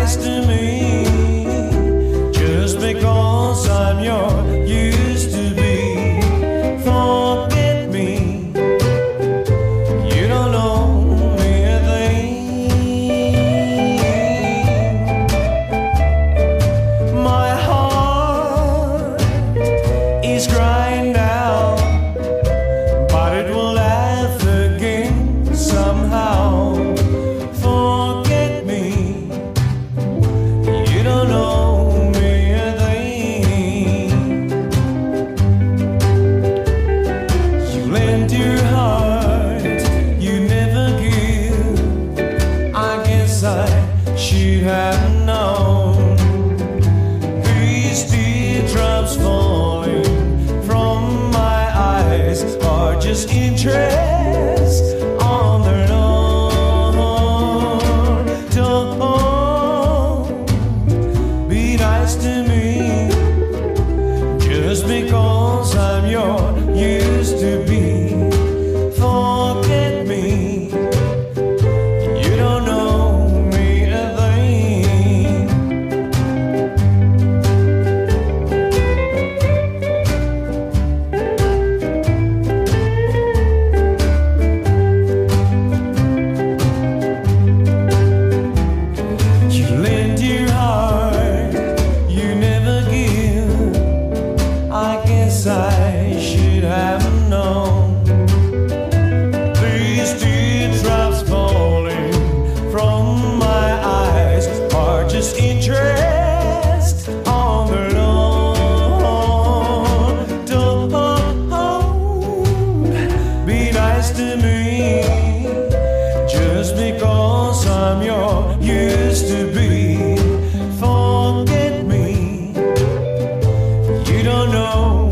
nice to me just because I'm your used to be. Forget me, you don't know me a thing. My heart is crying now, but it will laugh again somehow. Forget me, you don't know me a thing. You lent your heart, you never give. I guess I should have known. These teardrops falling from my eyes are just interest on their own. Don't be nice to me just because I'm your used to be. Forget me, you don't know me a thing. You lend your heart, you never give. I guess I should have known. These teardrops falling from my eyes are just interest on their own. Don't be nice to me just because I'm your used to be. Forget me, you don't know